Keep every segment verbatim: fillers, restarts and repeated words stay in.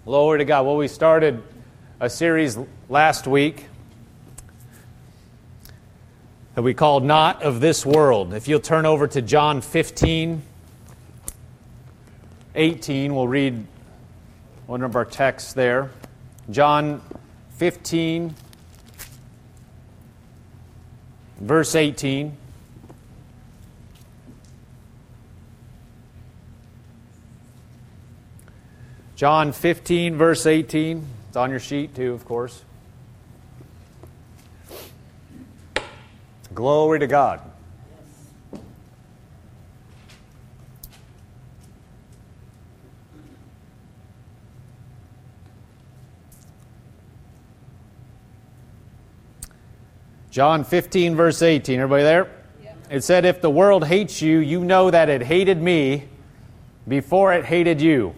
Glory to God. Well, we started a series last week that we called Not of This World. If you'll turn over to John fifteen, eighteen, we'll read one of our texts there. John fifteen, verse eighteen. John fifteen, verse eighteen. It's on your sheet too, of course. Glory to God. John fifteen, verse eighteen. Everybody there? Yep. It said, if the world hates you, you know that it hated me before it hated you.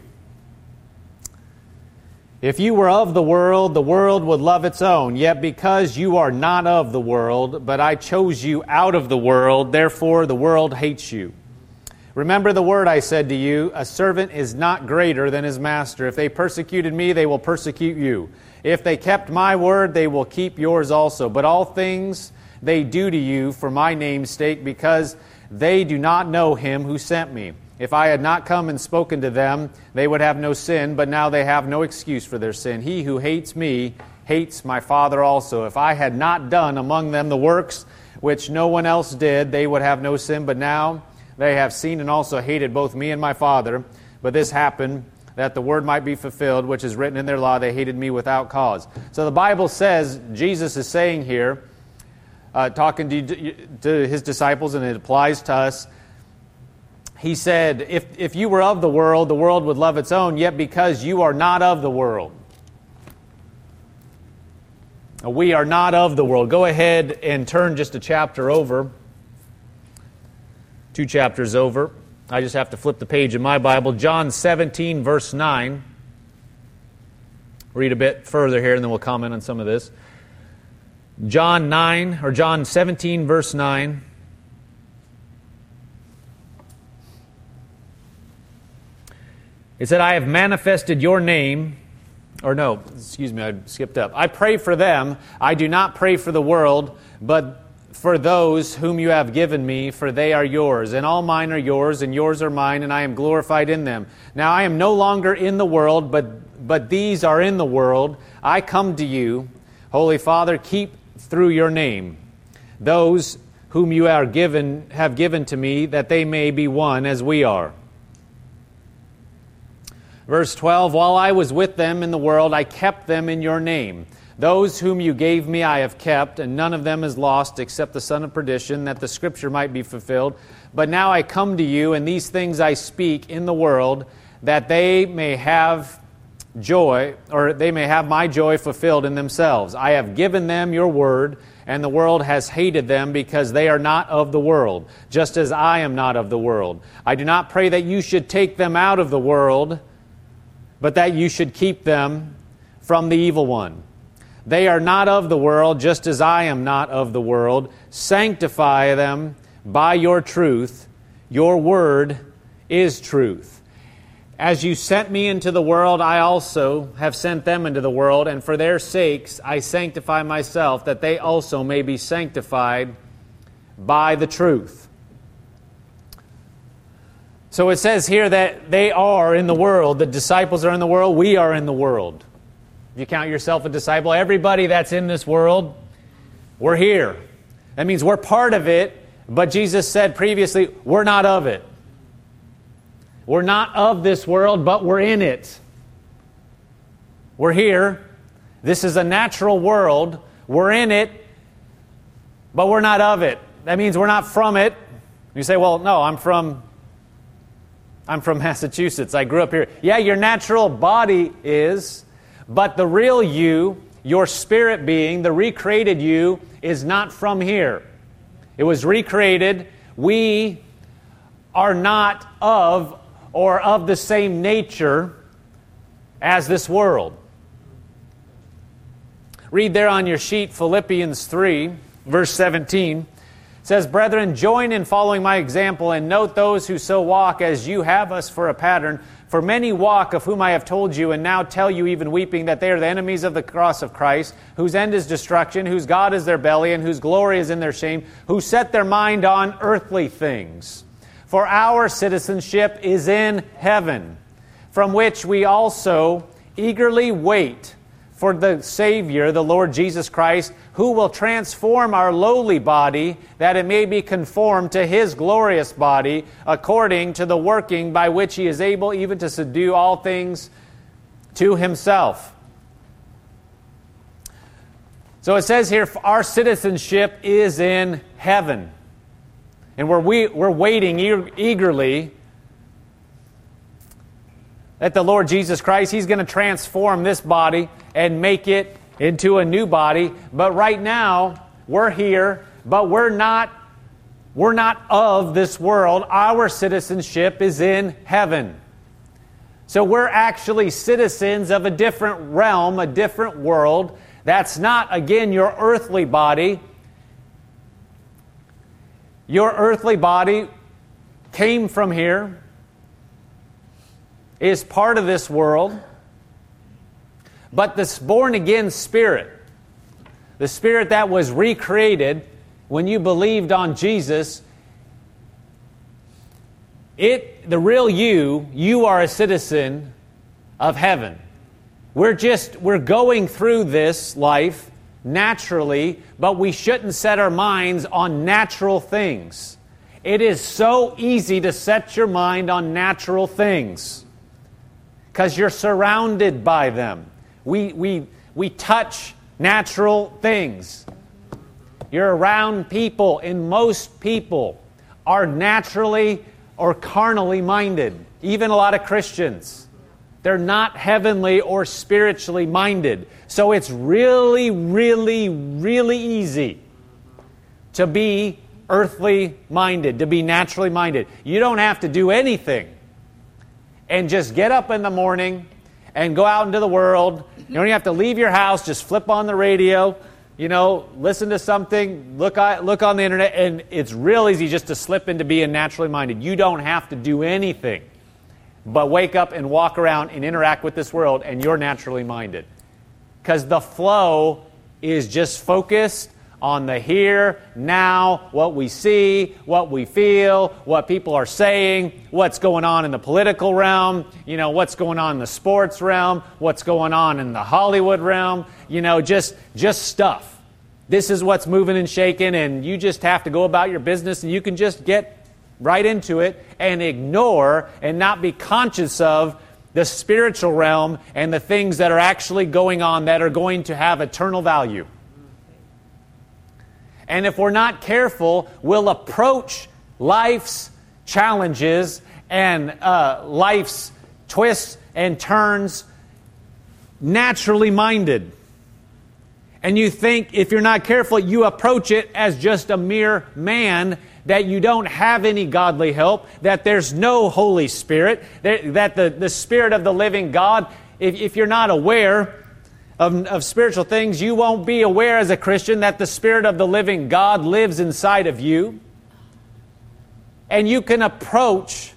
If you were of the world, the world would love its own. Yet because you are not of the world, but I chose you out of the world, therefore the world hates you. Remember the word I said to you, a servant is not greater than his master. If they persecuted me, they will persecute you. If they kept my word, they will keep yours also. But all things they do to you for my name's sake, because they do not know him who sent me. If I had not come and spoken to them, they would have no sin, but now they have no excuse for their sin. He who hates me hates my Father also. If I had not done among them the works which no one else did, they would have no sin, but now they have seen and also hated both me and my Father. But this happened that the word might be fulfilled, which is written in their law, they hated me without cause. So the Bible says, Jesus is saying here, uh, talking to, to his disciples, and it applies to us, he said, if, if you were of the world, the world would love its own, yet because you are not of the world. We are not of the world. Go ahead and turn just a chapter over. Two chapters over. I just have to flip the page in my Bible. John seventeen, verse nine. Read a bit further here and then we'll comment on some of this. John nine, or John seventeen, verse nine. It said, I have manifested your name, or no, excuse me, I skipped up. I pray for them. I do not pray for the world, but for those whom you have given me, for they are yours. And all mine are yours, and yours are mine, and I am glorified in them. Now I am no longer in the world, but, but these are in the world. I come to you, Holy Father, keep through your name those whom you are given, have given to me, that they may be one as we are. Verse twelve, while I was with them in the world, I kept them in your name. Those whom you gave me I have kept, and none of them is lost except the son of perdition, that the scripture might be fulfilled. But now I come to you, and these things I speak in the world, that they may have joy, or they may have my joy fulfilled in themselves. I have given them your word, and the world has hated them because they are not of the world, just as I am not of the world. I do not pray that you should take them out of the world, but that you should keep them from the evil one. They are not of the world, just as I am not of the world. Sanctify them by your truth. Your word is truth. As you sent me into the world, I also have sent them into the world, and for their sakes I sanctify myself, that they also may be sanctified by the truth. So it says here that they are in the world. The disciples are in the world. We are in the world. If you count yourself a disciple, everybody that's in this world, we're here. That means we're part of it, but Jesus said previously, we're not of it. We're not of this world, but we're in it. We're here. This is a natural world. We're in it, but we're not of it. That means we're not from it. You say, well, no, I'm from... I'm from Massachusetts. I grew up here. Yeah, your natural body is, but the real you, your spirit being, the recreated you, is not from here. It was recreated. We are not of or of the same nature as this world. Read there on your sheet Philippians three, verse seventeen. says, "Brethren, join in following my example, and note those who so walk as you have us for a pattern. For many walk, of whom I have told you, and now tell you even weeping, that they are the enemies of the cross of Christ, whose end is destruction, whose God is their belly, and whose glory is in their shame, who set their mind on earthly things. For our citizenship is in heaven, from which we also eagerly wait for the Savior, the Lord Jesus Christ, who will transform our lowly body, that it may be conformed to His glorious body, according to the working by which He is able even to subdue all things to Himself." So it says here, our citizenship is in heaven. And we're, we, we're waiting eagerly that the Lord Jesus Christ, He's going to transform this body and make it into a new body. But right now, we're here, but we're not, we're not of this world. Our citizenship is in heaven. So we're actually citizens of a different realm, a different world. That's not, again, your earthly body. Your earthly body came from here, is part of this world, but this born-again spirit, the spirit that was recreated when you believed on Jesus, it, the real you, you are a citizen of heaven. We're just, we're going through this life naturally, but we shouldn't set our minds on natural things. It is so easy to set your mind on natural things, because you're surrounded by them. We, we, we touch natural things. You're around people, and most people are naturally or carnally minded. Even a lot of Christians. They're not heavenly or spiritually minded. So it's really, really, really easy to be earthly minded, to be naturally minded. You don't have to do anything. And just get up in the morning and go out into the world. You don't even have to leave your house. Just flip on the radio, you know, listen to something, look on, look on the internet, and it's real easy just to slip into being naturally minded. You don't have to do anything but wake up and walk around and interact with this world, and you're naturally minded. Because the flow is just focused on the here, now, what we see, what we feel, what people are saying, what's going on in the political realm, you know, what's going on in the sports realm, what's going on in the Hollywood realm, you know, just, just stuff. This is what's moving and shaking, and you just have to go about your business, and you can just get right into it and ignore and not be conscious of the spiritual realm and the things that are actually going on that are going to have eternal value. And if we're not careful, we'll approach life's challenges and uh, life's twists and turns naturally minded. And you think, if you're not careful, you approach it as just a mere man, that you don't have any godly help, that there's no Holy Spirit, that, that the, the Spirit of the living God, if, if you're not aware Of, of spiritual things, you won't be aware as a Christian that the Spirit of the living God lives inside of you. And you can approach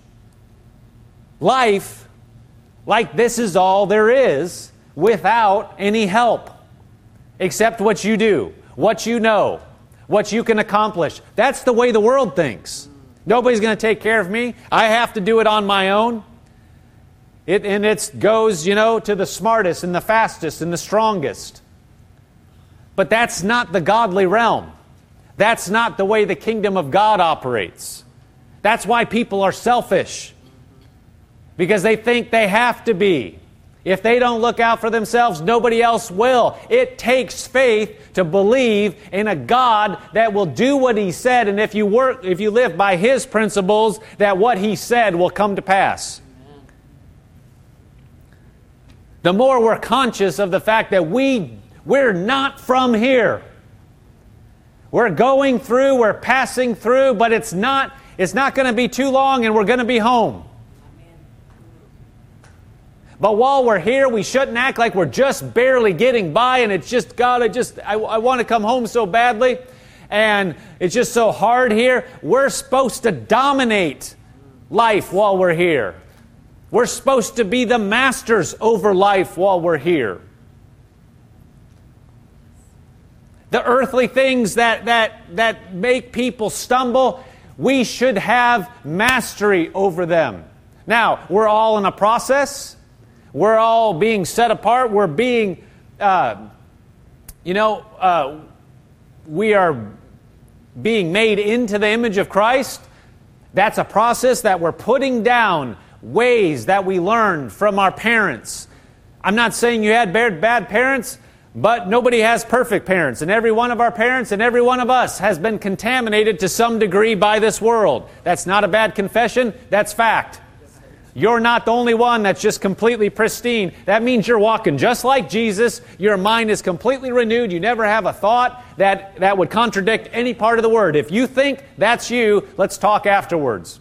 life like this is all there is, without any help, except what you do, what you know, what you can accomplish. That's the way the world thinks. Nobody's going to take care of me. I have to do it on my own. It, and it goes, you know, to the smartest and the fastest and the strongest. But that's not the godly realm. That's not the way the kingdom of God operates. That's why people are selfish. Because they think they have to be. If they don't look out for themselves, nobody else will. It takes faith to believe in a God that will do what He said. And if you work, if you live by His principles, that what He said will come to pass. The more we're conscious of the fact that we, we're not from here. We're going through, we're passing through, but it's not, it's not going to be too long and we're going to be home. But while we're here, we shouldn't act like we're just barely getting by and it's just, God, I just, I, I want to come home so badly. and it's just so hard here. We're supposed to dominate life while we're here. We're supposed to be the masters over life while we're here. The earthly things that, that, that make people stumble, we should have mastery over them. Now, we're all in a process. We're all being set apart. We're being, uh, you know, uh, we are being made into the image of Christ. That's a process that we're putting down ways that we learned from our parents. I'm not saying you had bad, bad parents, but nobody has perfect parents. And every one of our parents and every one of us has been contaminated to some degree by this world. That's not a bad confession. That's fact. You're not the only one that's just completely pristine. That means you're walking just like Jesus. Your mind is completely renewed. You never have a thought that, that would contradict any part of the Word. If you think that's you, let's talk afterwards.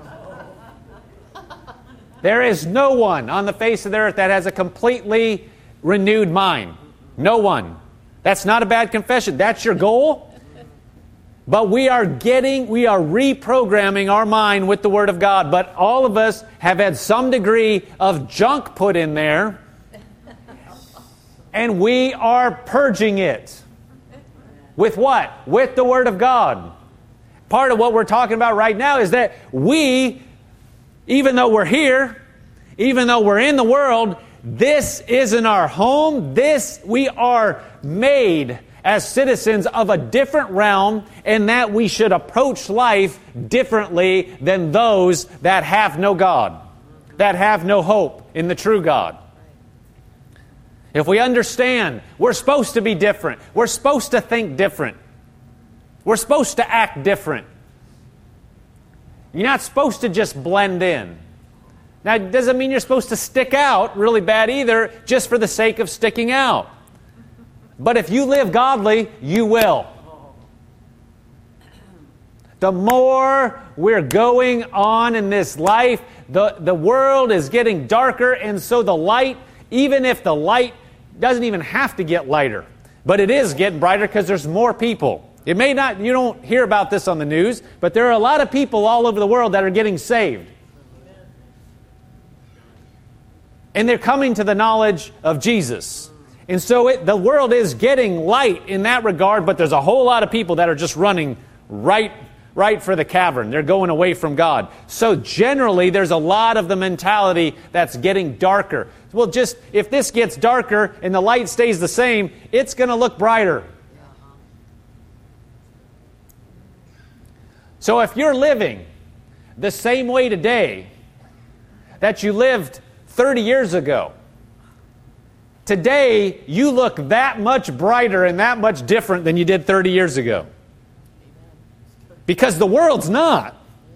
There is no one on the face of the earth that has a completely renewed mind. No one. That's not a bad confession. That's your goal. But we are getting, we are reprogramming our mind with the Word of God. But all of us have had some degree of junk put in there. And we are purging it. With what? With the Word of God. Part of what we're talking about right now is that we, even though we're here, even though we're in the world, this isn't our home. This, we are made as citizens of a different realm, and that we should approach life differently than those that have no God, that have no hope in the true God. If we understand, we're supposed to be different. We're supposed to think different. We're supposed to act different. You're not supposed to just blend in. Now, it doesn't mean you're supposed to stick out really bad either, just for the sake of sticking out. But if you live godly, you will. The more we're going on in this life, the, the world is getting darker, and so the light, even if the light doesn't even have to get lighter, but it is getting brighter because there's more people. It may not, you don't hear about this on the news, but there are a lot of people all over the world that are getting saved. And they're coming to the knowledge of Jesus. And so it, the world is getting light in that regard, but there's a whole lot of people that are just running right, right for the cavern. They're going away from God. So generally, there's a lot of the mentality that's getting darker. Well, just if this gets darker and the light stays the same, it's going to look brighter. So if you're living the same way today that you lived thirty years ago, today, you look that much brighter and that much different than you did thirty years ago. Because the world's not.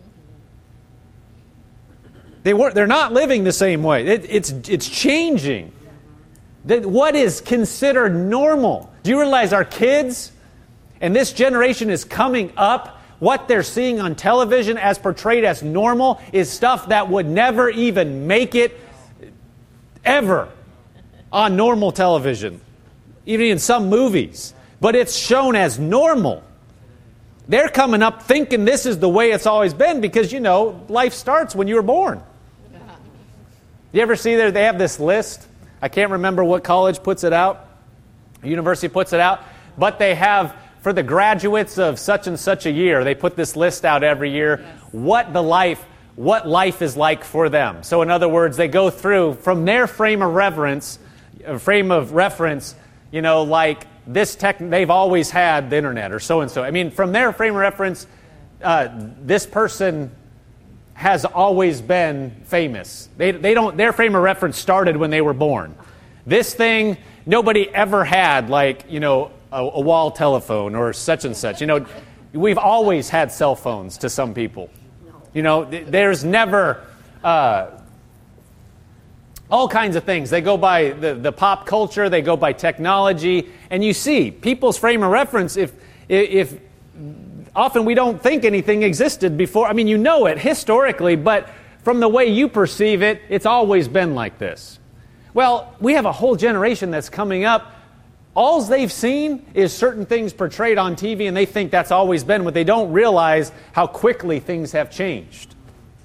They weren't, they're not living the same way. It, it's, it's changing. That what is considered normal? Do you realize our kids and this generation is coming up? What they're seeing on television as portrayed as normal is stuff that would never even make it ever on normal television, even in some movies. But it's shown as normal. They're coming up thinking this is the way it's always been because, you know, life starts when you were born. You ever see there, they have this list. I can't remember what college puts it out. University puts it out. But they have, for the graduates of such and such a year, they put this list out every year, yes. what the life what life is like for them. So in other words, they go through from their frame of reference, frame of reference, you know, like this tech, they've always had the internet or so-and-so. I mean, from their frame of reference, uh, this person has always been famous. They, they don't, their frame of reference started when they were born. This thing, nobody ever had like, you know, a, a wall telephone or such and such. You know, we've always had cell phones to some people. You know, th- there's never uh, all kinds of things. They go by the, the pop culture, they go by technology, and you see people's frame of reference. If if often we don't think anything existed before. I mean, you know it historically, but from the way you perceive it, it's always been like this. Well, we have a whole generation that's coming up all they've seen is certain things portrayed on T V, and they think that's always been, but they don't realize how quickly things have changed.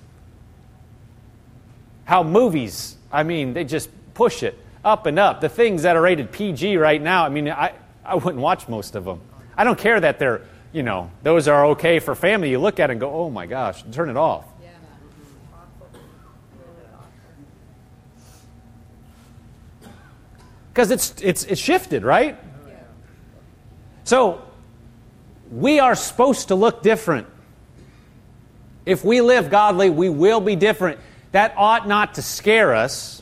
How movies, I mean, they just push it up and up. The things that are rated P G right now, I mean, I, I wouldn't watch most of them. I don't care that they're, you know, those are okay for family. You look at it and go, oh my gosh, turn it off. Because it's, it's, it's shifted, right? Yeah. So, we are supposed to look different. If we live godly, we will be different. That ought not to scare us.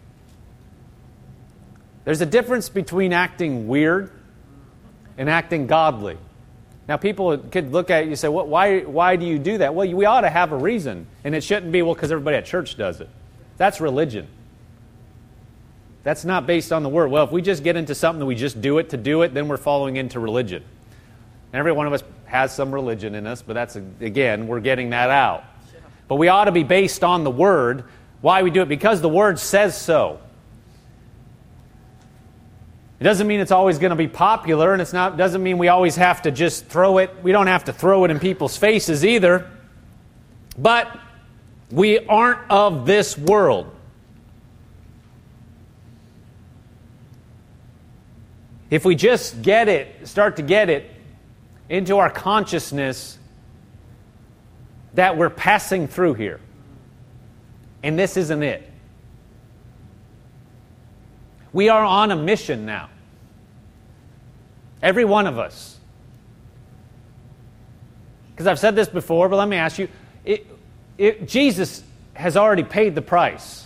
There's a difference between acting weird and acting godly. Now, people could look at you and say, well, why, why do you do that? Well, we ought to have a reason. And it shouldn't be, well, because everybody at church does it. That's religion. That's not based on the Word. Well, if we just get into something that we just do it to do it, then we're following into religion. And every one of us has some religion in us, but that's, again, we're getting that out. But we ought to be based on the Word. Why we do it? Because the Word says so. It doesn't mean it's always going to be popular, and it's not doesn't mean we always have to just throw it. We don't have to throw it in people's faces either. But we aren't of this world. If we just get it, start to get it into our consciousness that we're passing through here. And this isn't it. We are on a mission now. Every one of us. Because I've said this before, but let me ask you, it, it, Jesus has already paid the price.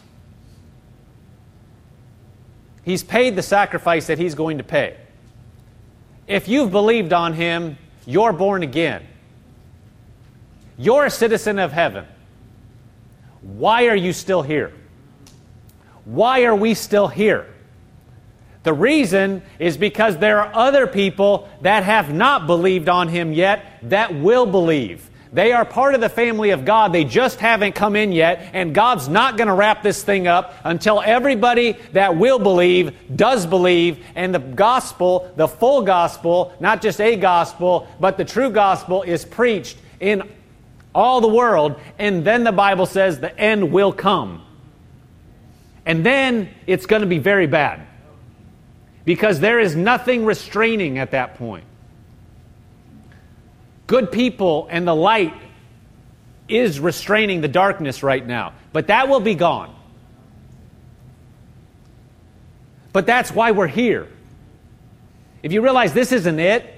He's paid the sacrifice that He's going to pay. If you've believed on Him, you're born again. You're a citizen of heaven. Why are you still here? Why are we still here? The reason is because there are other people that have not believed on Him yet that will believe. They are part of the family of God. They just haven't come in yet, and God's not going to wrap this thing up until everybody that will believe does believe, and the gospel, the full gospel, not just a gospel, but the true gospel is preached in all the world, and then the Bible says the end will come. And then it's going to be very bad. Because there is nothing restraining at that point. Good people and the light is restraining the darkness right now. But that will be gone. But that's why we're here. If you realize this isn't it,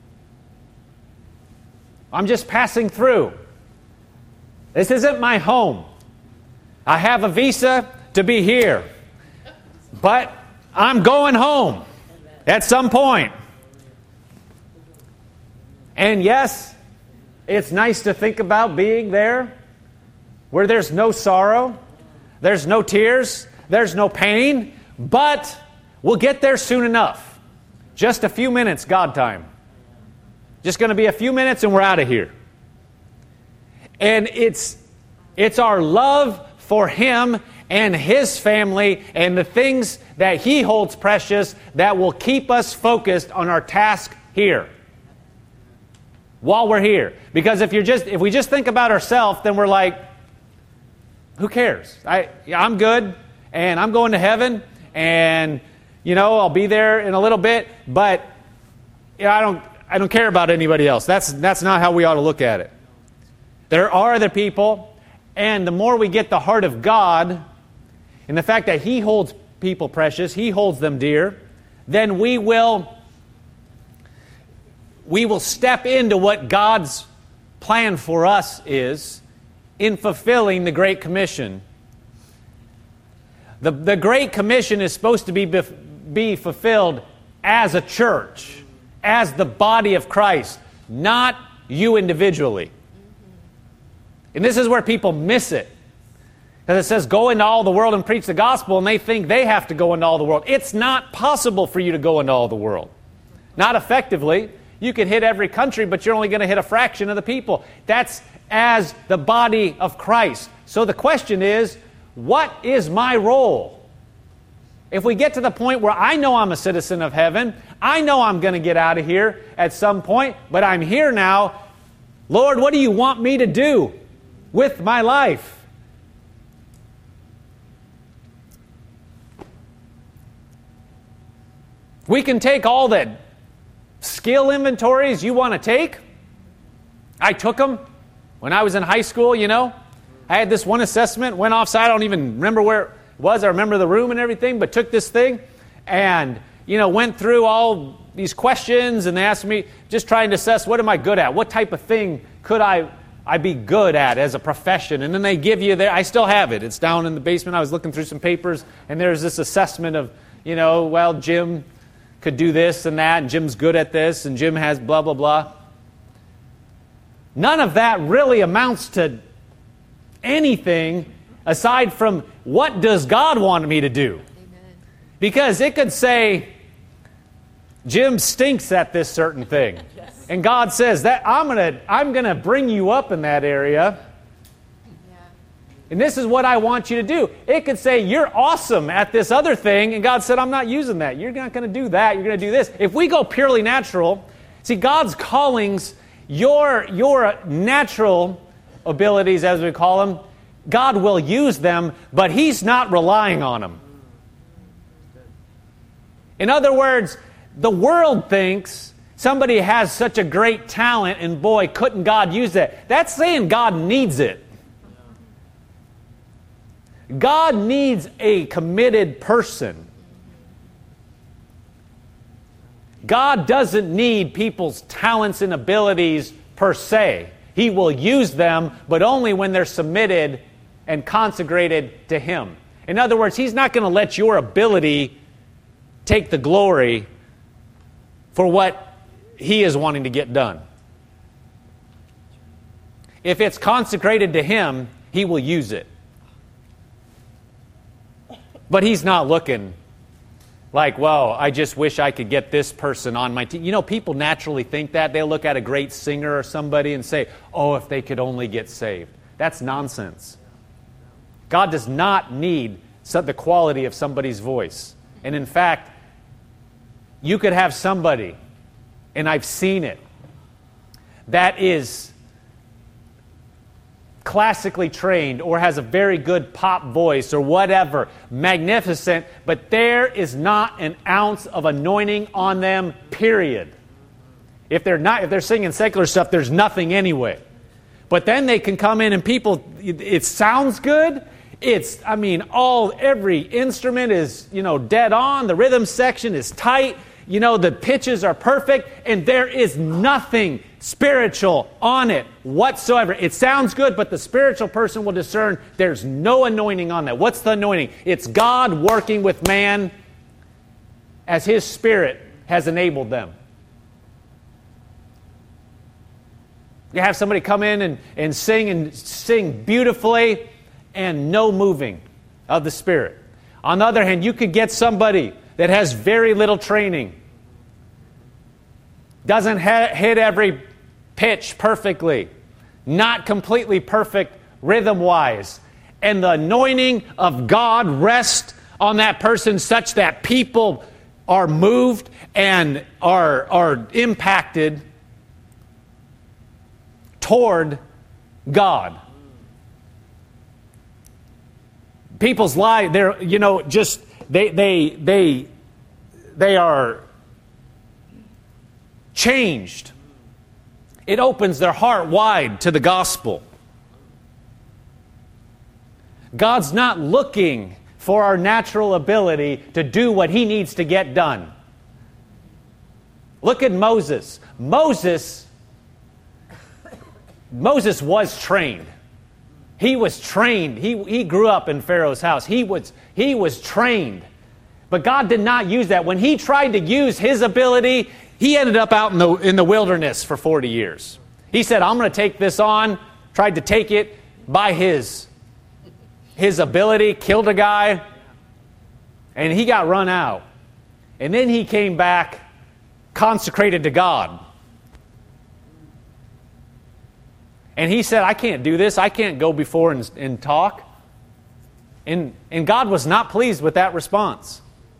I'm just passing through. This isn't my home. I have a visa to be here. But I'm going home at some point. And yes, it's nice to think about being there where there's no sorrow, there's no tears, there's no pain, but we'll get there soon enough. Just a few minutes, God time. Just going to be a few minutes and we're out of here. And it's it's our love for Him and His family and the things that He holds precious that will keep us focused on our task here. While we're here. Because if you're just if we just think about ourselves, then we're like, who cares? I I'm good and I'm going to heaven and you know, I'll be there in a little bit, but you know, I don't I don't care about anybody else. That's that's not how we ought to look at it. There are other people, and the more we get the heart of God and the fact that He holds people precious, He holds them dear, then we will we will step into what God's plan for us is in fulfilling the Great Commission. The, the Great Commission is supposed to be, be fulfilled as a church, as the body of Christ, not you individually. And this is where people miss it. Because it says, go into all the world and preach the gospel, and they think they have to go into all the world. It's not possible for you to go into all the world. Not effectively. You can hit every country, but you're only going to hit a fraction of the people. That's as the body of Christ. So the question is, what is my role? If we get to the point where I know I'm a citizen of heaven, I know I'm going to get out of here at some point, but I'm here now. Lord, what do you want me to do with my life? We can take all the skill inventories you want to take. I took them when I was in high school, you know. I had this one assessment, went offside. I don't even remember where it was. I remember the room and everything, but took this thing and, you know, went through all these questions, and they asked me, just trying to assess, what am I good at? What type of thing could I I be good at as a profession? And then they give you there. I still have it. It's down in the basement. I was looking through some papers, and there's this assessment of, you know, well, Jim could do this and that, and Jim's good at this, and Jim has blah, blah, blah. None of that really amounts to anything aside from what does God want me to do? Amen. Because it could say, Jim stinks at this certain thing. Yes. And God says that I'm gonna I'm gonna bring you up in that area. Yeah. And this is what I want you to do. It could say you're awesome at this other thing, and God said, I'm not using that. You're not gonna do that, you're gonna do this. If we go purely natural, see, God's callings, your your natural abilities, as we call them, God will use them, but He's not relying on them. In other words, the world thinks somebody has such a great talent, and boy, couldn't God use that. That's saying God needs it. God needs a committed person. God doesn't need people's talents and abilities per se. He will use them, but only when they're submitted and consecrated to Him. In other words, He's not going to let your ability take the glory for what He is wanting to get done. If it's consecrated to Him, He will use it. But He's not looking like, well, I just wish I could get this person on my team. You know, people naturally think that. They'll look at a great singer or somebody and say, oh, if they could only get saved. That's nonsense. God does not need the quality of somebody's voice. And in fact, you could have somebody, and I've seen it, that is classically trained or has a very good pop voice or whatever, magnificent, but there is not an ounce of anointing on them, period. If they're not, if they're singing secular stuff, there's nothing anyway. But then they can come in and people, it, it sounds good. It's, I mean, all, every instrument is, you know, dead on. The rhythm section is tight. You know, the pitches are perfect, and there is nothing spiritual on it whatsoever. It sounds good, but the spiritual person will discern there's no anointing on that. What's the anointing? It's God working with man as His Spirit has enabled them. You have somebody come in and, and sing and sing beautifully and no moving of the Spirit. On the other hand, you could get somebody that has very little training, doesn't ha- hit every pitch perfectly, not completely perfect rhythm-wise, and the anointing of God rests on that person such that people are moved and are, are impacted toward God. People's lives, they're, you know, just, they, they, they, they are changed. It opens their heart wide to the gospel. God's not looking for our natural ability to do what He needs to get done. Look at Moses. Moses, Moses was trained. He was trained. He, he grew up in Pharaoh's house. He was, he was trained. But God did not use that. When He tried to use His ability, he ended up out in the, in the wilderness for forty years. He said, I'm going to take this on. Tried to take it by his, his ability, killed a guy, and he got run out. And then he came back consecrated to God. And he said, I can't do this. I can't go before and, and talk. And, and God was not pleased with that response.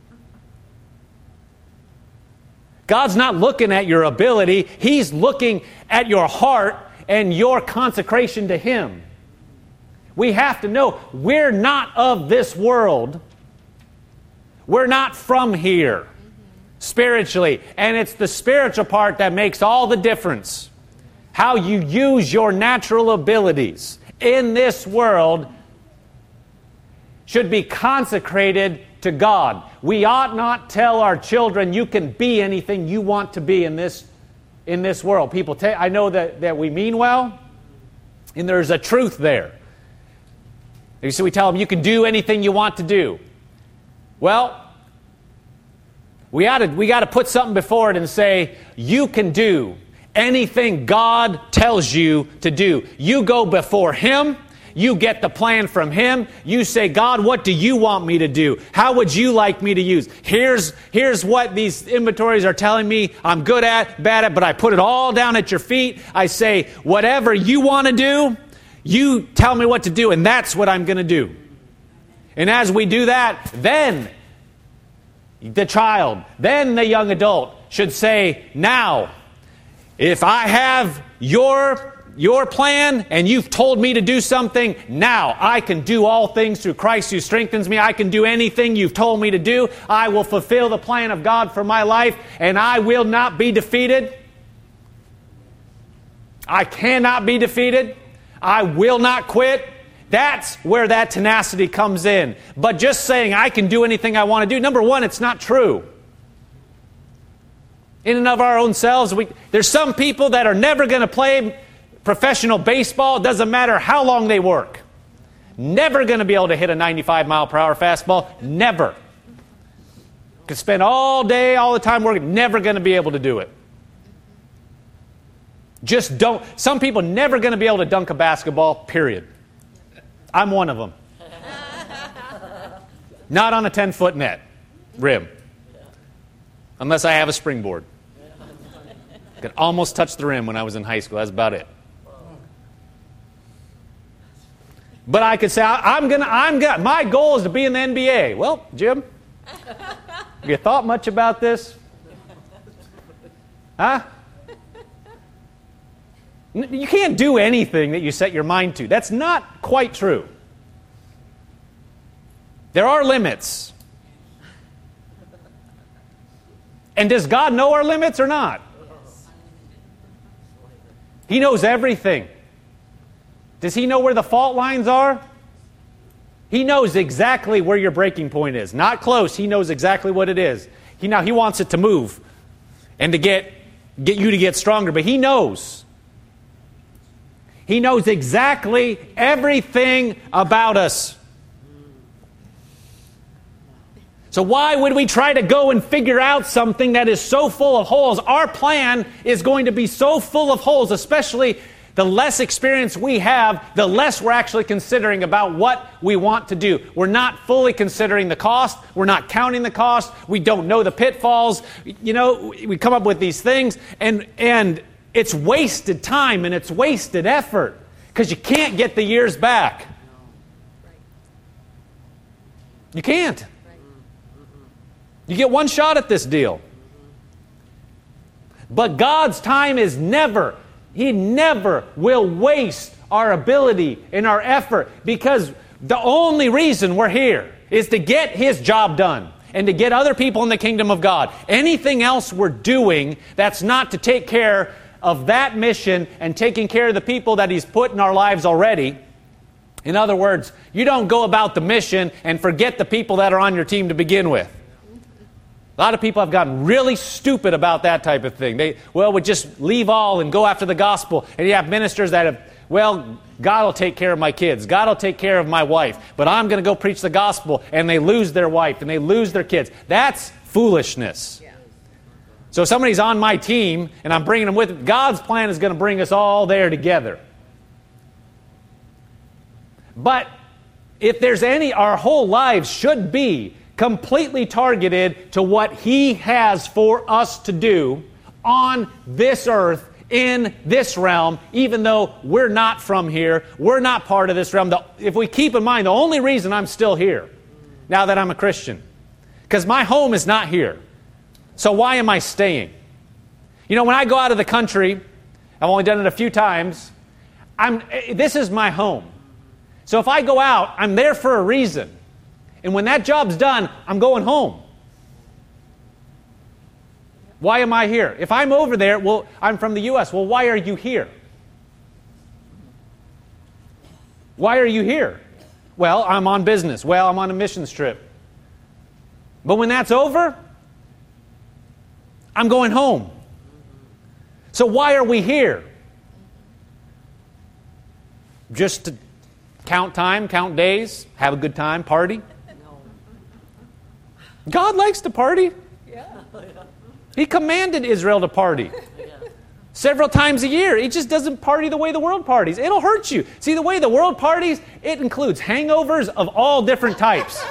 God's not looking at your ability. He's looking at your heart and your consecration to Him. We have to know we're not of this world. We're not from here spiritually. And it's the spiritual part that makes all the difference. How you use your natural abilities in this world should be consecrated to God. We ought not tell our children, you can be anything you want to be in this, in this world. People, ta- I know that, that we mean well, and there's a truth there. So we tell them, you can do anything you want to do. Well, we ought to, we got to put something before it and say, you can do anything God tells you to do. You go before Him. You get the plan from Him. You say, God, what do you want me to do? How would you like me to use? Here's, here's what these inventories are telling me I'm good at, bad at, but I put it all down at your feet. I say, whatever you want to do, you tell me what to do, and that's what I'm going to do. And as we do that, then the child, then the young adult should say, now, if I have your Your plan, and you've told me to do something, now I can do all things through Christ who strengthens me. I can do anything you've told me to do. I will fulfill the plan of God for my life, and I will not be defeated. I cannot be defeated. I will not quit. That's where that tenacity comes in. But just saying I can do anything I want to do, number one, it's not true. In and of our own selves, we, there's some people that are never going to play professional baseball. It doesn't matter how long they work. Never going to be able to hit a ninety-five mile per hour fastball. Never. Could spend all day, all the time working. Never going to be able to do it. Just don't. Some people never going to be able to dunk a basketball, period. I'm one of them. Not on a ten-foot net rim. Unless I have a springboard. Could almost touch the rim when I was in high school. That's about it. But I could say, I'm gonna, I'm gonna, my goal is to be in the N B A. Well, Jim, have you thought much about this? Huh? You can't do anything that you set your mind to. That's not quite true. There are limits. And does God know our limits or not? He knows everything. Does He know where the fault lines are? He knows exactly where your breaking point is. Not close. He knows exactly what it is. He now He wants it to move and to get, get you to get stronger. But He knows. He knows exactly everything about us. So why would we try to go and figure out something that is so full of holes? Our plan is going to be so full of holes, especially the less experience we have, the less we're actually considering about what we want to do. We're not fully considering the cost. We're not counting the cost. We don't know the pitfalls. You know, we come up with these things, and, and it's wasted time and it's wasted effort because you can't get the years back. You can't. You get one shot at this deal. But God's time is never, He never will waste our ability and our effort, because the only reason we're here is to get His job done and to get other people in the kingdom of God. Anything else we're doing that's not to take care of that mission and taking care of the people that He's put in our lives already. In other words, you don't go about the mission and forget the people that are on your team to begin with. A lot of people have gotten really stupid about that type of thing. They, well, would just leave all and go after the gospel. And you have ministers that have, well, God will take care of my kids. God will take care of my wife. But I'm going to go preach the gospel. And they lose their wife and they lose their kids. That's foolishness. Yeah. So if somebody's on my team and I'm bringing them with me, God's plan is going to bring us all there together. But if there's any, our whole lives should be completely targeted to what He has for us to do on this earth, in this realm, even though we're not from here, we're not part of this realm. The, if we keep in mind, the only reason I'm still here, now that I'm a Christian, because my home is not here. So why am I staying? You know, when I go out of the country, I've only done it a few times, I'm, this is my home. So if I go out, I'm there for a reason. And when that job's done, I'm going home. Why am I here? If I'm over there, well, I'm from the U S. Well, why are you here? Why are you here? Well, I'm on business. Well, I'm on a missions trip. But when that's over, I'm going home. So why are we here? Just to count time, count days, have a good time, party? God likes to party. He commanded Israel to party several times a year. He just doesn't party the way the world parties. It'll hurt you. See, the way the world parties, it includes hangovers of all different types.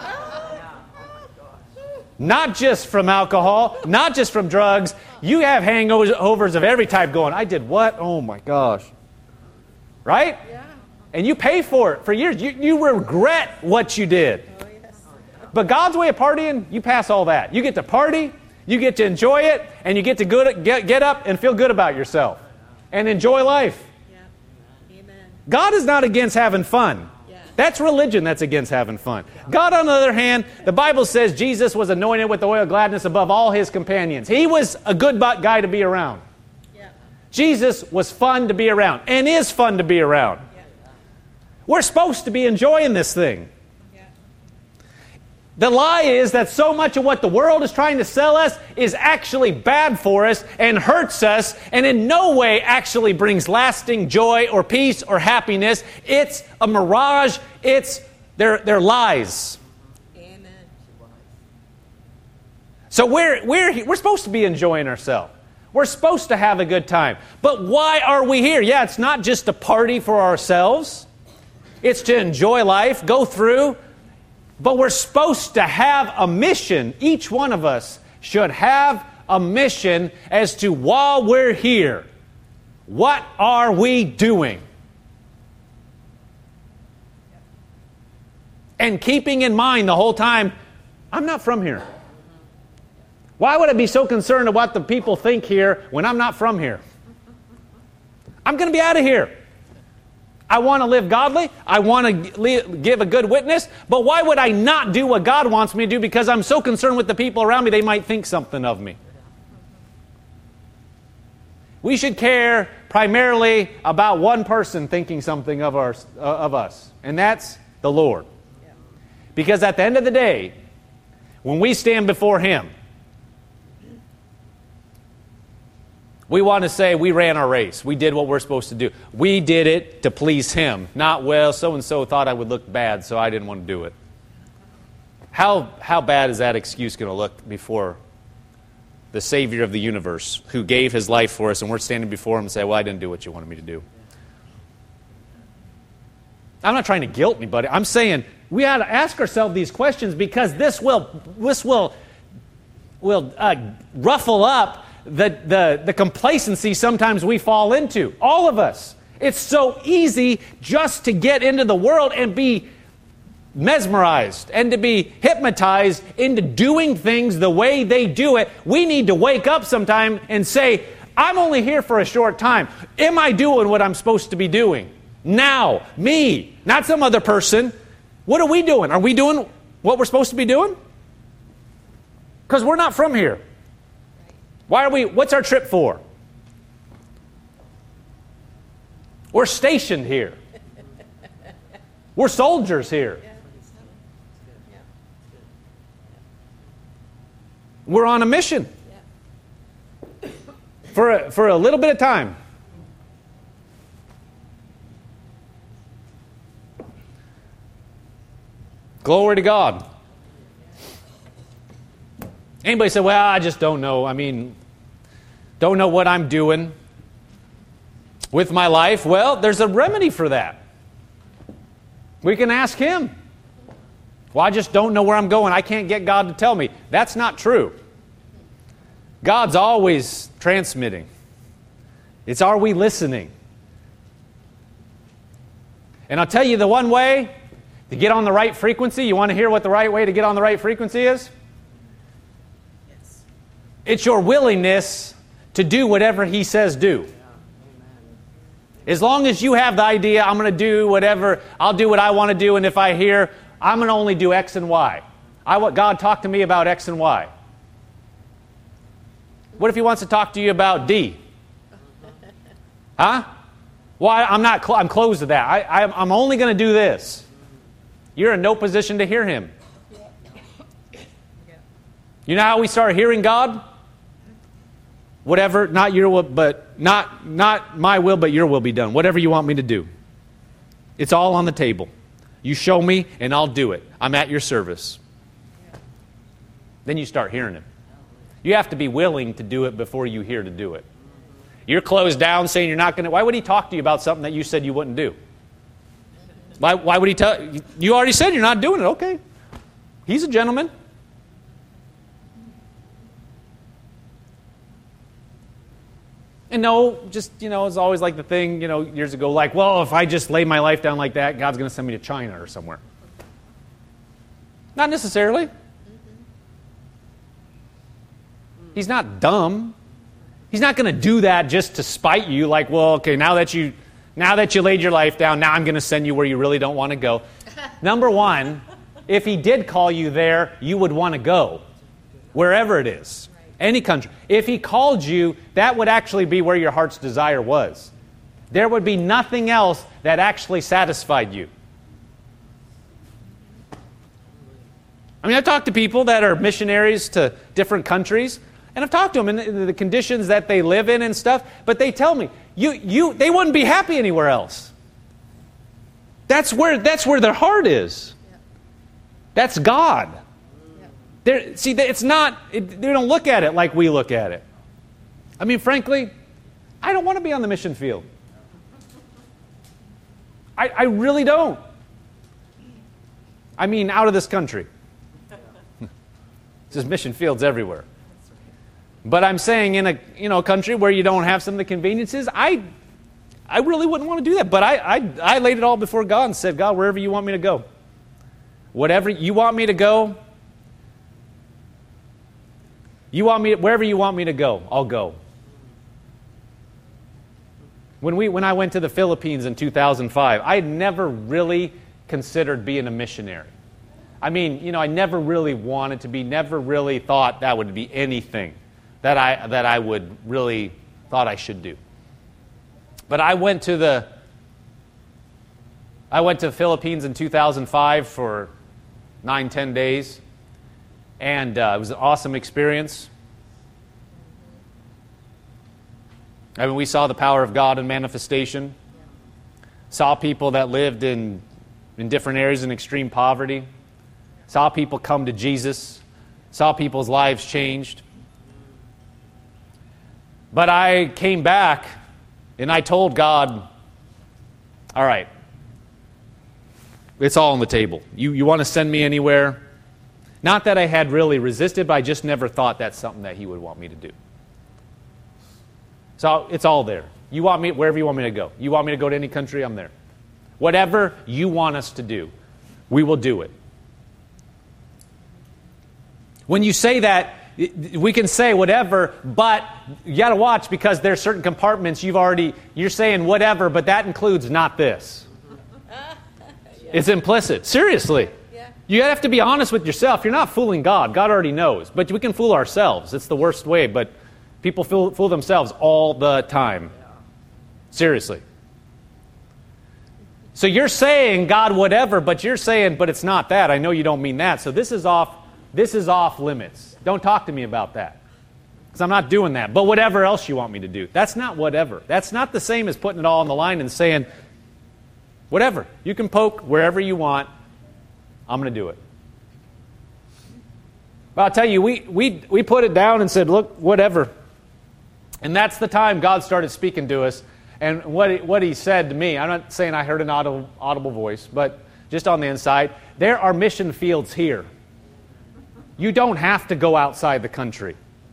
Not just from alcohol, not just from drugs. You have hangovers of every type going, I did what? Oh my gosh. Right? Yeah. And you pay for it for years. You, you regret what you did. Oh, yes. But God's way of partying, you pass all that. You get to party, you get to enjoy it, and you get to good, get, get up and feel good about yourself. And enjoy life. Yeah. Amen. God is not against having fun. That's religion that's against having fun. God, on the other hand, the Bible says Jesus was anointed with the oil of gladness above all his companions. He was a good guy to be around. Yeah. Jesus was fun to be around and is fun to be around. Yeah. We're supposed to be enjoying this thing. Yeah. The lie is that so much of what the world is trying to sell us is actually bad for us and hurts us and in no way actually brings lasting joy or peace or happiness. It's a mirage. It's they're, they're lies. Amen. So we're, we're, we're supposed to be enjoying ourselves. We're supposed to have a good time. But why are we here? Yeah, it's not just to party for ourselves. It's to enjoy life, go through. But we're supposed to have a mission. Each one of us should have a mission as to while we're here, what are we doing? And keeping in mind the whole time, I'm not from here. Why would I be so concerned about what the people think here when I'm not from here? I'm going to be out of here. I want to live godly. I want to give a good witness. But why would I not do what God wants me to do because I'm so concerned with the people around me they might think something of me? We should care primarily about one person thinking something of, our, uh, of us, and that's the Lord. Because at the end of the day, when we stand before Him, we want to say we ran our race. We did what we're supposed to do. We did it to please Him. Not, well, so-and-so thought I would look bad, so I didn't want to do it. How, how bad is that excuse going to look before the Savior of the universe who gave His life for us, and we're standing before Him and say, well, I didn't do what you wanted me to do. I'm not trying to guilt anybody. I'm saying we ought to ask ourselves these questions because this will, this will, will uh, ruffle up the, the, the complacency sometimes we fall into. All of us. It's so easy just to get into the world and be mesmerized and to be hypnotized into doing things the way they do it. We need to wake up sometime and say, I'm only here for a short time. Am I doing what I'm supposed to be doing? Now, me, not some other person. What are we doing? Are we doing what we're supposed to be doing? Because we're not from here. Why are we, what's our trip for? We're stationed here. We're soldiers here. We're on a mission. For a, for a little bit of time. Glory to God. Anybody say, well, I just don't know. I mean, don't know what I'm doing with my life. Well, there's a remedy for that. We can ask Him. Well, I just don't know where I'm going. I can't get God to tell me. That's not true. God's always transmitting. It's, are we listening? And I'll tell you the one way to get on the right frequency. You want to hear what the right way to get on the right frequency is? Yes. It's your willingness to do whatever He says do. As long as you have the idea, I'm going to do whatever, I'll do what I want to do, and if I hear, I'm going to only do X and Y. I want God talk to me about X and Y. What if He wants to talk to you about D? Huh? Well, I, I'm not. Cl- I'm closed to that. I, I, I'm only going to do this. You're in no position to hear Him. You know how we start hearing God? Whatever, not your will, but not not my will, but your will be done. Whatever you want me to do. It's all on the table. You show me, and I'll do it. I'm at your service. Then you start hearing Him. You have to be willing to do it before you hear to do it. You're closed down saying you're not going to... Why would He talk to you about something that you said you wouldn't do? Why, why would He tell... You already said you're not doing it. Okay. He's a gentleman. And no, just, you know, it's always like the thing, you know, years ago, like, well, if I just lay my life down like that, God's going to send me to China or somewhere. Not necessarily. He's not dumb. He's not going to do that just to spite you, like, well, okay, now that you now that you laid your life down, now I'm going to send you where you really don't want to go. Number one, if He did call you there, you would want to go, wherever it is. Any country. If He called you, that would actually be where your heart's desire was. There would be nothing else that actually satisfied you. I mean, I've talked to people that are missionaries to different countries, and I've talked to them in the conditions that they live in and stuff, but they tell me, you, you, they wouldn't be happy anywhere else. That's where, that's where their heart is. That's God. They're, see, it's not, it, they don't look at it like we look at it. I mean, frankly, I don't want to be on the mission field. I, I really don't. I mean, out of this country. There's mission fields everywhere. But I'm saying in a you know country where you don't have some of the conveniences, I I really wouldn't want to do that. But I, I, I laid it all before God and said, God, wherever you want me to go. Whatever you want me to go, You want me wherever you want me to go, I'll go. When we when I went to the Philippines in two thousand five, I had never really considered being a missionary. I mean, you know, I never really wanted to be, never really thought that would be anything that I that I would really thought I should do. But I went to the I went to the Philippines in two thousand five for nine, ten days. And uh, it was an awesome experience. I mean, we saw the power of God in manifestation. Saw people that lived in, in different areas in extreme poverty. Saw people come to Jesus. Saw people's lives changed. But I came back and I told God, all right, it's all on the table. You, you want to send me anywhere? Not that I had really resisted, but I just never thought that's something that He would want me to do. So it's all there. You want me, wherever you want me to go. You want me to go to any country, I'm there. Whatever you want us to do, we will do it. When you say that, we can say whatever, but you got to watch because there's certain compartments you've already, you're saying whatever, but that includes not this. It's implicit. Seriously. You have to be honest with yourself. You're not fooling God. God already knows. But we can fool ourselves. It's the worst way. But people fool, fool themselves all the time. Seriously. So you're saying, God, whatever, but you're saying, but it's not that. I know you don't mean that. So this is off, this is off limits. Don't talk to me about that. Because I'm not doing that. But whatever else you want me to do. That's not whatever. That's not the same as putting it all on the line and saying, whatever. You can poke wherever you want. I'm going to do it. But I'll tell you, we, we, we put it down and said, look, whatever. And that's the time God started speaking to us. And what he, what he said to me, I'm not saying I heard an audible, audible voice, but just on the inside, there are mission fields here. You don't have to go outside the country.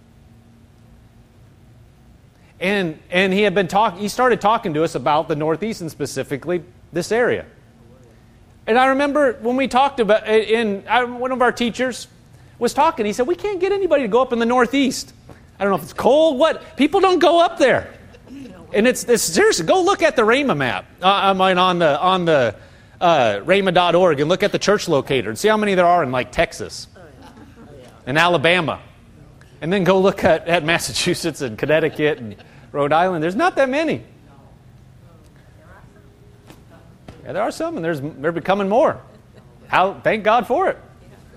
And and he had been talk, he started talking to us about the Northeast and specifically this area. And I remember when we talked about, in, I, one of our teachers was talking, he said, we can't get anybody to go up in the Northeast. I don't know if it's cold. What? People don't go up there. And it's, it's seriously, go look at the Rhema map. Uh, I mean, on the on the uh, rhema dot org and look at the church locator and see how many there are in like Texas and Alabama. And then go look at, at Massachusetts and Connecticut and Rhode Island. There's not that many. Yeah, there are some, and there's they're becoming more. How? Thank God for it.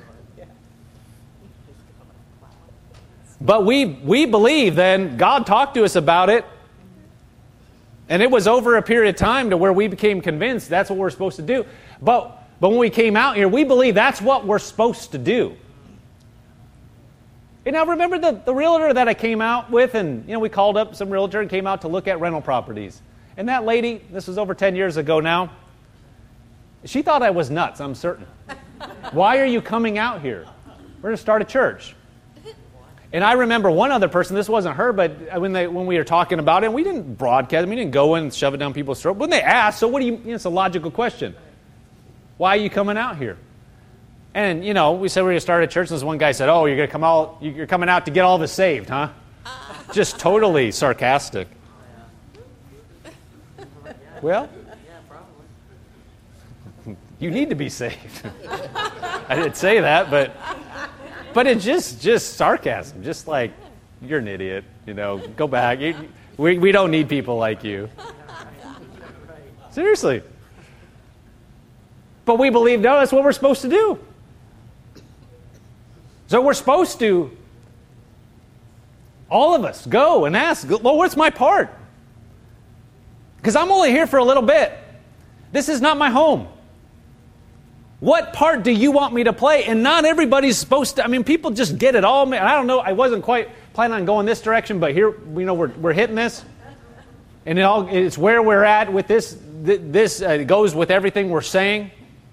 But we we believe then God talked to us about it, and it was over a period of time to where we became convinced that's what we're supposed to do. But but when we came out here, we believe that's what we're supposed to do. And now remember the, the realtor that I came out with, and you know we called up some realtor and came out to look at rental properties. And that lady, this was over ten years ago now, she thought I was nuts, I'm certain. Why are you coming out here? We're going to start a church. And I remember one other person, this wasn't her, but when they when we were talking about it, we didn't broadcast, we didn't go in and shove it down people's throats. When they asked, so what do you, you know, it's a logical question. Why are you coming out here? And, you know, we said we were going to start a church, and this one guy said, oh, you're going to come out, you're coming out to get all of us saved, huh? Just totally sarcastic. Well, you need to be saved. I didn't say that, but but it's just just sarcasm. Just like, you're an idiot, you know, go back. You, we, we don't need people like you. Seriously. But we believe, no, that's what we're supposed to do. So we're supposed to, all of us, go and ask, well, what's my part? Because I'm only here for a little bit. This is not my home. What part do you want me to play? And not everybody's supposed to. I mean, people just get it all. I don't know. I wasn't quite planning on going this direction, but here, you know, we're we're hitting this, and it all it's where we're at with this. This uh, goes with everything we're saying.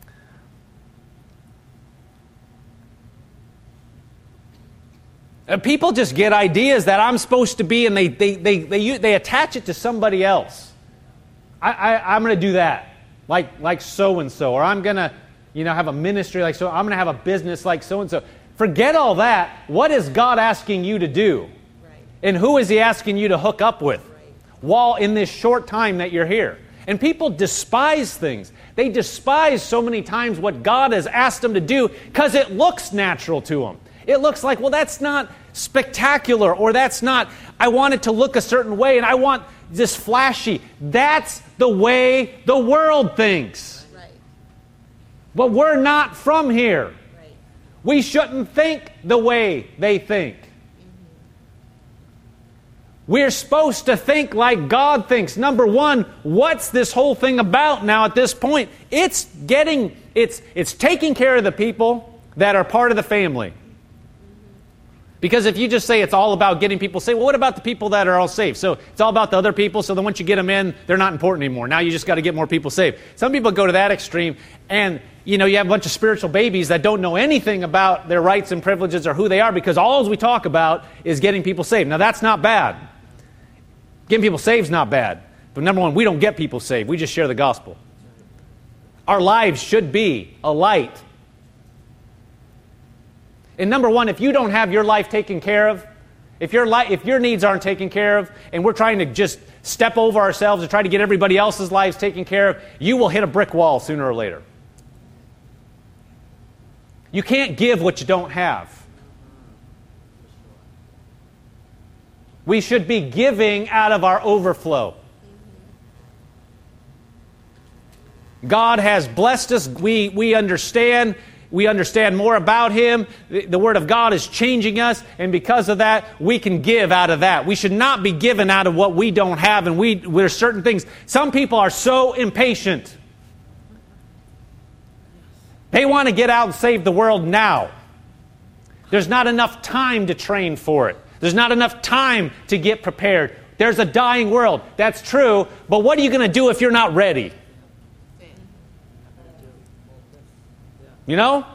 Uh, people just get ideas that I'm supposed to be, and they they they they, they attach it to somebody else. I, I I'm going to do that, like like so and so, or I'm going to. You know, have a ministry like so. I'm going to have a business like so-and-so. Forget all that. What is God asking you to do? Right. And who is He asking you to hook up with? Right. While in this short time that you're here. And people despise things. They despise so many times what God has asked them to do because it looks natural to them. It looks like, well, that's not spectacular, or that's not, I want it to look a certain way, and I want this flashy. That's the way the world thinks. But we're not from here. Right. We shouldn't think the way they think. Mm-hmm. We're supposed to think like God thinks. Number one, what's this whole thing about now at this point? It's getting, it's, it's taking care of the people that are part of the family. Because if you just say it's all about getting people saved, well, what about the people that are all saved? So it's all about the other people, so then once you get them in, they're not important anymore. Now you just got to get more people saved. Some people go to that extreme, and you know, you have a bunch of spiritual babies that don't know anything about their rights and privileges or who they are, because all we talk about is getting people saved. Now that's not bad. Getting people saved is not bad. But number one, we don't get people saved. We just share the gospel. Our lives should be a light. And number one, if you don't have your life taken care of, if your li- if your needs aren't taken care of, and we're trying to just step over ourselves and try to get everybody else's lives taken care of, you will hit a brick wall sooner or later. You can't give what you don't have. We should be giving out of our overflow. God has blessed us. We, we understand. We understand more about Him. The, the Word of God is changing us, and because of that, we can give out of that. We should not be giving out of what we don't have, and we there's certain things. Some people are so impatient. They want to get out and save the world now. There's not enough time to train for it. There's not enough time to get prepared. There's a dying world. That's true, but what are you going to do if you're not ready? You know?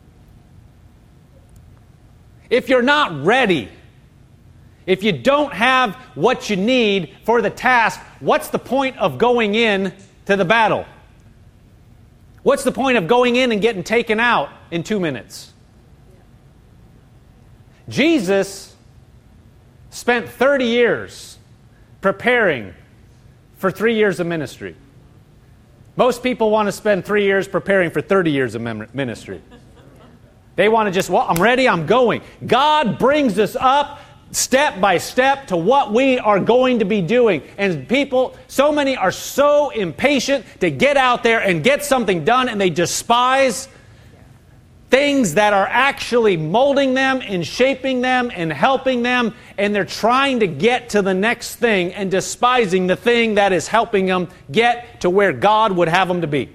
If you're not ready, if you don't have what you need for the task, what's the point of going in to the battle? What's the point of going in and getting taken out in two minutes? Jesus spent thirty years preparing for three years of ministry. Most people want to spend three years preparing for thirty years of ministry. They want to just, well, I'm ready, I'm going. God brings us up step by step to what we are going to be doing. And people, so many are so impatient to get out there and get something done, and they despise things that are actually molding them and shaping them and helping them, and they're trying to get to the next thing and despising the thing that is helping them get to where God would have them to be.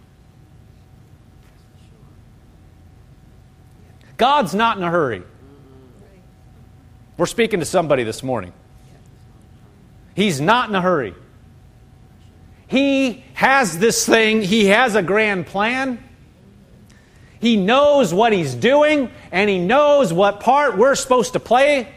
God's not in a hurry. We're speaking to somebody this morning. He's not in a hurry. He has this thing. He has a grand plan. He knows what He's doing, and He knows what part we're supposed to play.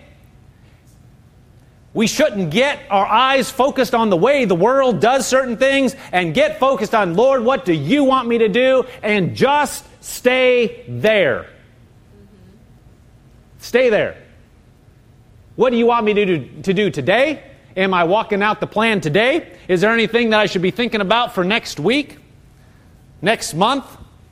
We shouldn't get our eyes focused on the way the world does certain things and get focused on, Lord, what do you want me to do? And just stay there. Stay there. What do you want me to do, to do today? Am I walking out the plan today? Is there anything that I should be thinking about for next week? Next month?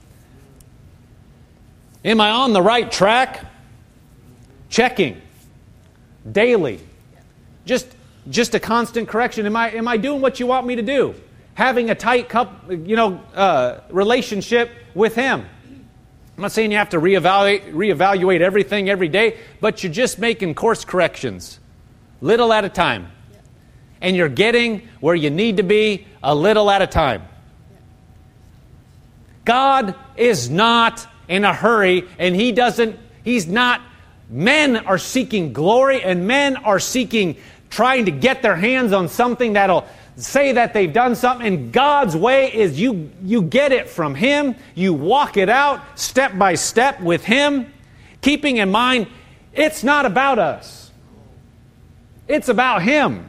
Am I on the right track? Checking. Daily. Just, just a constant correction. Am I, am I doing what you want me to do? Having a tight cup, you know, uh, relationship with Him. I'm not saying you have to reevaluate, reevaluate everything every day, but you're just making course corrections, little at a time. And you're getting where you need to be a little at a time. God is not in a hurry, and He doesn't, He's not, men are seeking glory, and men are seeking, trying to get their hands on something that'll say that they've done something. And God's way is you, you get it from Him, you walk it out step by step with Him, keeping in mind, it's not about us. It's about Him.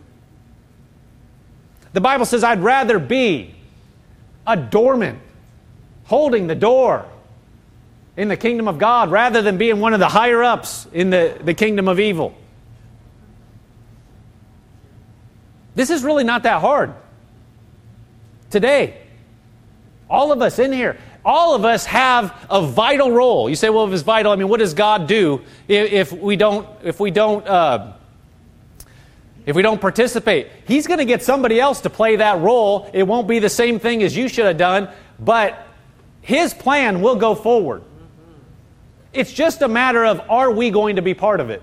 The Bible says, I'd rather be a doorman holding the door in the kingdom of God rather than being one of the higher-ups in the, the kingdom of evil. This is really not that hard. Today, all of us in here, all of us have a vital role. You say, well, if it's vital, I mean, what does God do if, if we don't, if we don't, uh, if we don't participate? He's going to get somebody else to play that role. It won't be the same thing as you should have done, but His plan will go forward. It's just a matter of, are we going to be part of it?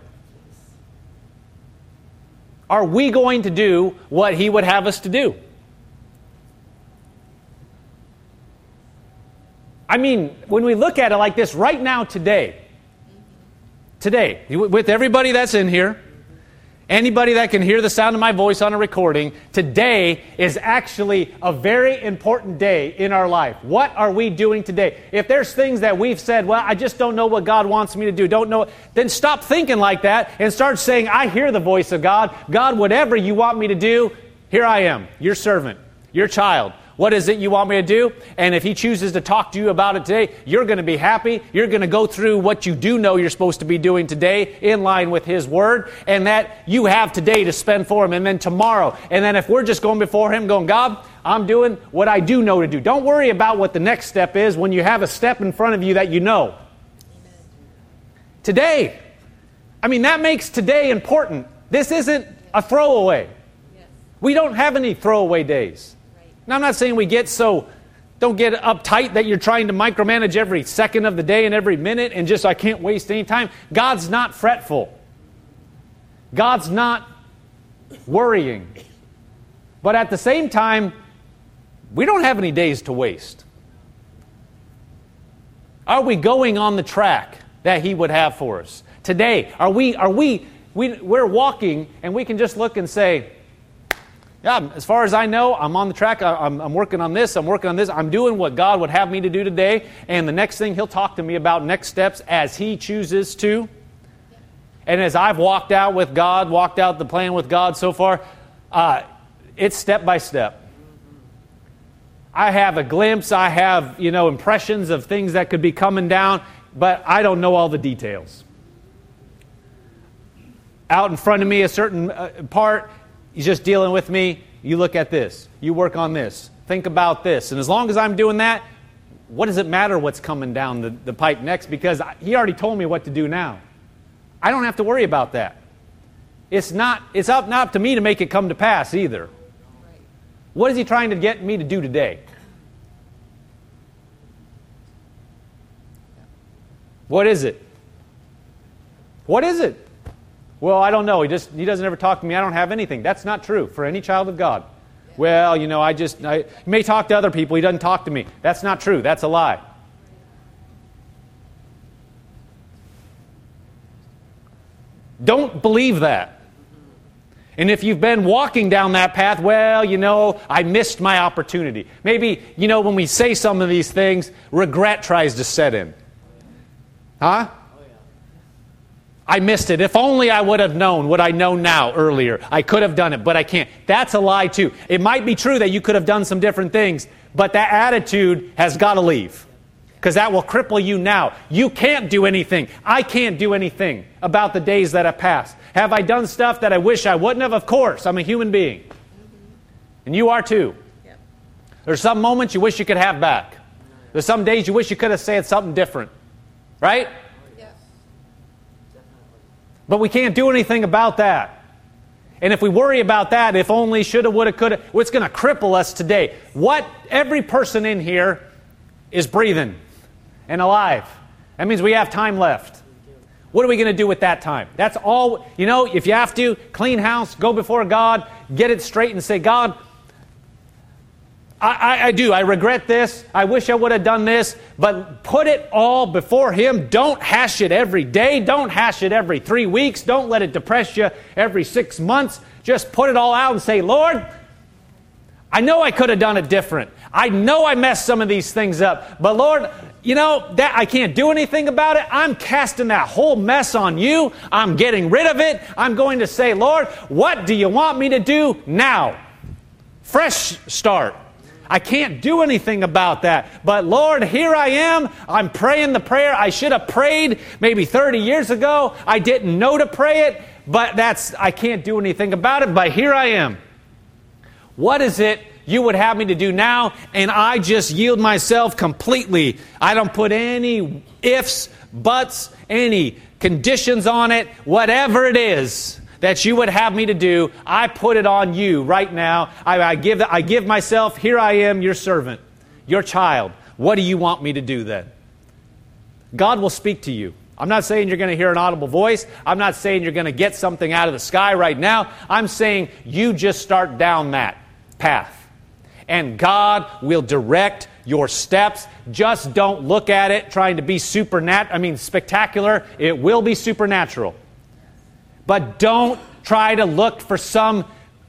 Are we going to do what He would have us to do? I mean, when we look at it like this, right now, today, today, with everybody that's in here, anybody that can hear the sound of my voice on a recording, today is actually a very important day in our life. What are we doing today? If there's things that we've said, well, I just don't know what God wants me to do, don't know, then stop thinking like that and start saying, I hear the voice of God. God, whatever you want me to do, here I am, your servant, your child. What is it you want me to do? And if He chooses to talk to you about it today, you're going to be happy. You're going to go through what you do know you're supposed to be doing today in line with His Word, and that you have today to spend for Him, and then tomorrow. And then if we're just going before Him going, God, I'm doing what I do know to do. Don't worry about what the next step is when you have a step in front of you that you know. Amen. Today. I mean, that makes today important. This isn't a throwaway. Yes. We don't have any throwaway days. Now, I'm not saying we get so, don't get uptight that you're trying to micromanage every second of the day and every minute and just, I can't waste any time. God's not fretful. God's not worrying. But at the same time, we don't have any days to waste. Are we going on the track that He would have for us? Today, are we, are we, we we're walking and we can just look and say, yeah, as far as I know, I'm on the track. I'm, I'm working on this. I'm working on this. I'm doing what God would have me to do today. And the next thing He'll talk to me about next steps as He chooses to. And as I've walked out with God, walked out the plan with God so far, uh, it's step by step. I have a glimpse. I have, you know, impressions of things that could be coming down, but I don't know all the details. out in front of me a certain uh, part, he's just dealing with me. You look at this. You work on this. Think about this. And as long as I'm doing that, what does it matter what's coming down the, the pipe next? Because he already told me what to do now. I don't have to worry about that. It's not, it's up, not up to me to make it come to pass either. What is he trying to get me to do today? What is it? What is it? Well, I don't know. He just he doesn't ever talk to me. I don't have anything. That's not true for any child of God. Well, you know, I just I, he may talk to other people. He doesn't talk to me. That's not true. That's a lie. Don't believe that. And if you've been walking down that path, well, you know, I missed my opportunity. Maybe, you know, when we say some of these things, regret tries to set in. Huh? I missed it. If only I would have known what I know now earlier. I could have done it, but I can't. That's a lie too. It might be true that you could have done some different things, but that attitude has got to leave. Because that will cripple you now. You can't do anything. I can't do anything about the days that have passed. Have I done stuff that I wish I wouldn't have? Of course. I'm a human being. And you are too. There's some moments you wish you could have back. There's some days you wish you could have said something different. Right? But we can't do anything about that. And if we worry about that, if only, shoulda, woulda, coulda, it's going to cripple us today. What every person in here is breathing and alive. That means we have time left. What are we going to do with that time? That's all. You know, if you have to, clean house, go before God, get it straight and say, God, I, I, I do. I regret this. I wish I would have done this. But put it all before Him. Don't hash it every day. Don't hash it every three weeks. Don't let it depress you every six months. Just put it all out and say, Lord, I know I could have done it different. I know I messed some of these things up. But Lord, you know, that I can't do anything about it. I'm casting that whole mess on you. I'm getting rid of it. I'm going to say, Lord, what do you want me to do now? Fresh start. I can't do anything about that. But Lord, here I am. I'm praying the prayer I should have prayed maybe thirty years ago. I didn't know to pray it, but that's I can't do anything about it, but here I am. What is it you would have me to do now? And I just yield myself completely. I don't put any ifs, buts, any conditions on it. Whatever it is that you would have me to do, I put it on you right now. I, I give I give myself, here I am, your servant, your child. What do you want me to do then? God will speak to you. I'm not saying you're going to hear an audible voice. I'm not saying you're going to get something out of the sky right now. I'm saying you just start down that path. And God will direct your steps. Just don't look at it trying to be supernatural. I mean, spectacular. It will be supernatural. But don't try to look for some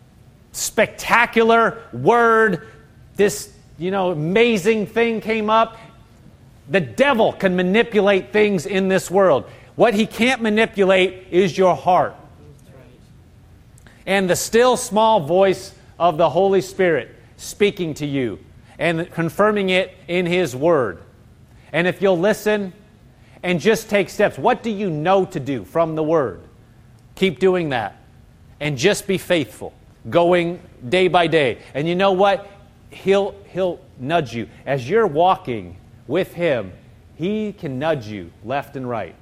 spectacular word. This, you know, amazing thing came up. The devil can manipulate things in this world. What he can't manipulate is your heart. And the still small voice of the Holy Spirit speaking to you and confirming it in His Word. And if you'll listen and just take steps, what do you know to do from the Word? Keep doing that. And just be faithful, going day by day. And you know what? He'll, he'll nudge you. As you're walking with Him, He can nudge you left and right.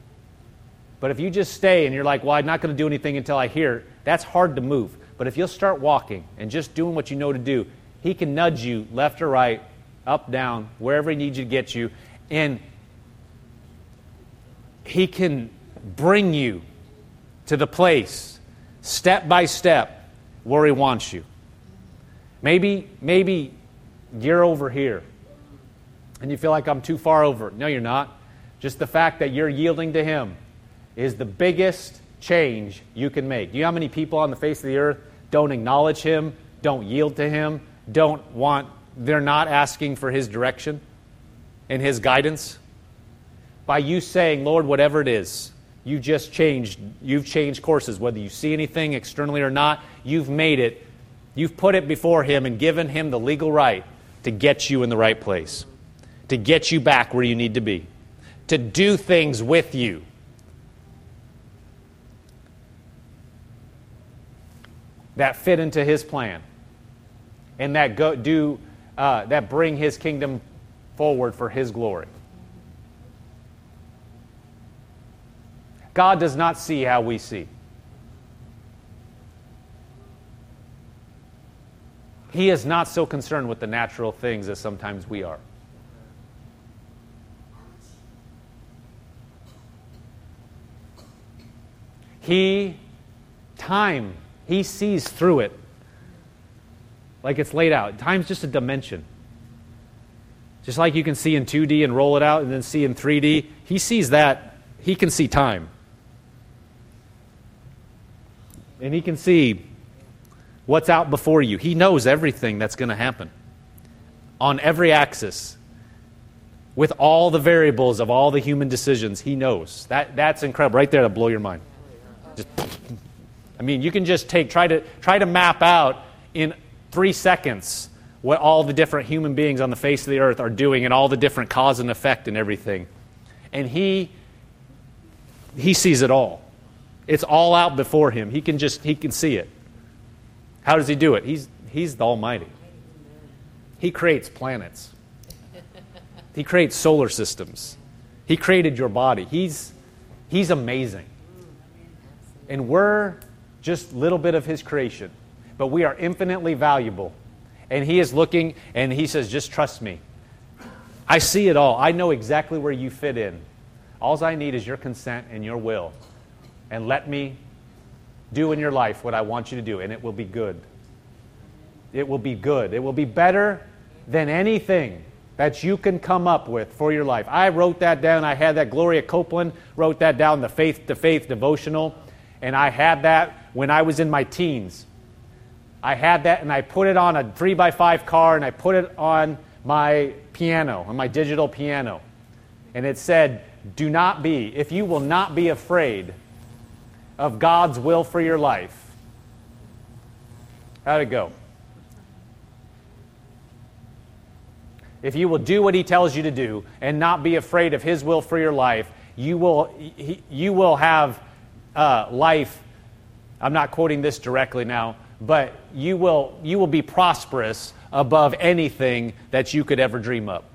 But if you just stay and you're like, well, I'm not going to do anything until I hear it, that's hard to move. But if you'll start walking and just doing what you know to do, He can nudge you left or right, up, down, wherever He needs you to get you. And He can bring you to the place, step by step, where He wants you. Maybe, maybe you're over here, and you feel like I'm too far over. No, you're not. Just the fact that you're yielding to Him is the biggest change you can make. Do you know how many people on the face of the earth don't acknowledge Him, don't yield to Him, don't want, they're not asking for His direction and His guidance? By you saying, Lord, whatever it is, you just changed, you've changed courses. Whether you see anything externally or not, you've made it, you've put it before Him and given Him the legal right to get you in the right place, to get you back where you need to be, to do things with you. that fit into His plan and that go do uh, that bring His kingdom forward for His glory. God does not see how we see. He is not so concerned with the natural things as sometimes we are. He, time, He sees through it like it's laid out. Time's just a dimension. Just like you can see in two D and roll it out and then see in three D, He sees that. He can see time. And He can see what's out before you. He knows everything that's going to happen on every axis with all the variables of all the human decisions. He knows. That that's incredible. Right there, that'll blow your mind. Just, I mean, you can just take try to try to map out in three seconds what all the different human beings on the face of the earth are doing and all the different cause and effect and everything. And he he sees it all. It's all out before Him. He can just he can see it. How does He do it? He's He's the Almighty. He creates planets. He creates solar systems. He created your body. He's He's amazing. And we're just a little bit of His creation. But we are infinitely valuable. And He is looking and He says, just trust me. I see it all. I know exactly where you fit in. All I need is your consent and your will. And let me do in your life what I want you to do. And it will be good. It will be good. It will be better than anything that you can come up with for your life. I wrote that down. I had that. Gloria Copeland wrote that down, the Faith to Faith devotional. And I had that when I was in my teens. I had that and I put it on a three by five car and I put it on my piano, on my digital piano. And it said, do not be, if you will not be afraid of God's will for your life. How'd it go? If you will do what He tells you to do and not be afraid of His will for your life, you will, he, you will have uh, life. I'm not quoting this directly now, but you will, you will be prosperous above anything that you could ever dream up.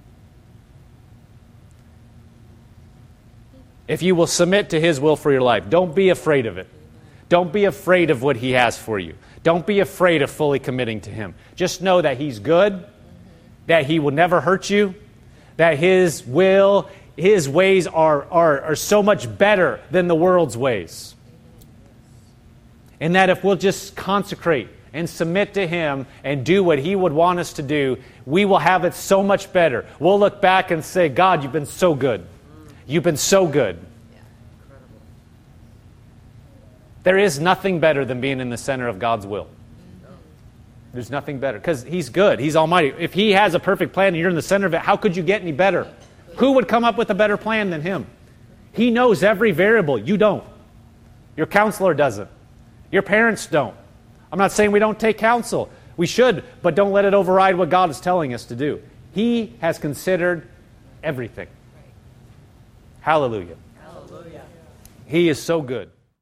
If you will submit to His will for your life, don't be afraid of it. Don't be afraid of what He has for you. Don't be afraid of fully committing to Him. Just know that He's good, that He will never hurt you, that His will, His ways are, are, are so much better than the world's ways. And that if we'll just consecrate and submit to Him and do what He would want us to do, we will have it so much better. We'll look back and say, God, you've been so good. You've been so good. Yeah, incredible. There is nothing better than being in the center of God's will. There's nothing better because He's good. He's almighty. If He has a perfect plan and you're in the center of it, how could you get any better? Who would come up with a better plan than Him? He knows every variable. You don't. Your counselor doesn't. Your parents don't. I'm not saying we don't take counsel. We should, but don't let it override what God is telling us to do. He has considered everything. Hallelujah. Hallelujah. He is so good.